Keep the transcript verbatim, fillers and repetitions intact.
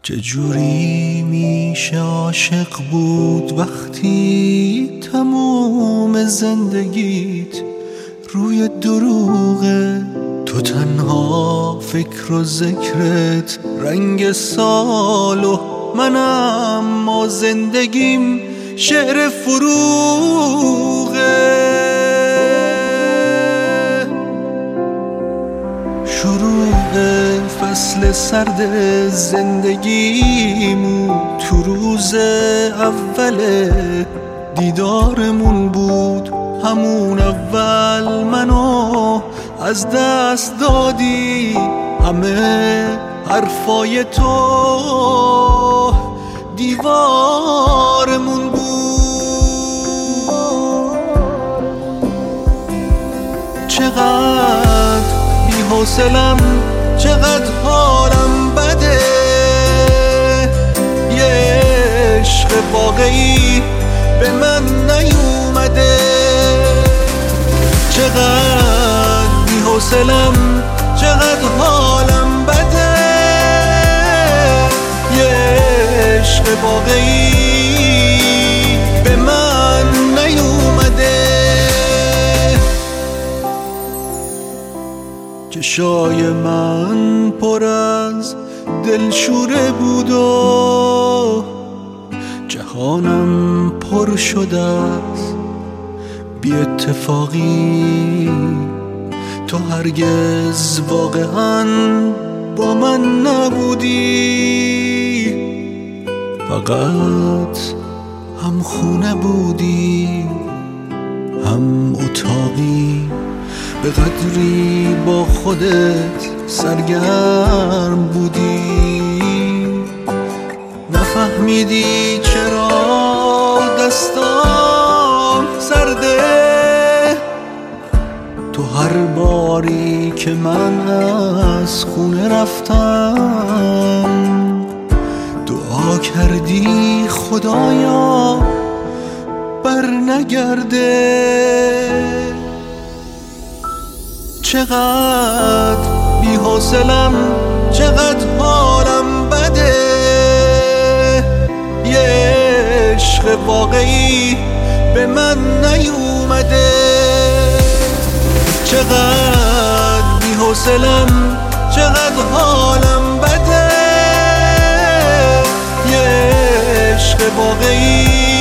چجوری میشه عاشق بود وقتی تموم زندگیت روی دروغه؟ تو تنها فکر و ذکرت رنگ سال و منم ما زندگیم شعر فروغه. شروع فصل سرد زندگیمون تو روز اول دیدارمون بود. همون اول منو از دست دادی، همه حرفای تو دیوارمون بود. چقدر بی‌حوصله‌ام، چقدر حالم بده، یه عشق واقعی به من نیومده. چقدر بی‌حوصله‌ام، چقدر حالم بده، یه عشق واقعی به من نیومده. چشای من پر از دلشوره بود و جهانم پر شده است بی اتفاقی. تو هرگز واقعا با من نبودی، فقط هم خونه بودی هم اتاقی. به قدری با خودت سرگرم بودی، نفهمیدی چرا دستام سرده. تو هر باری که من از خونه رفتم دعا کردی خدایا بر نگرده. چقدر بی‌حوصله‌ام، چقدر حالم بده، یه عشق واقعی به من نیومده. چقدر بی‌حوصله‌ام، چقدر حالم بده، یه عشق واقعی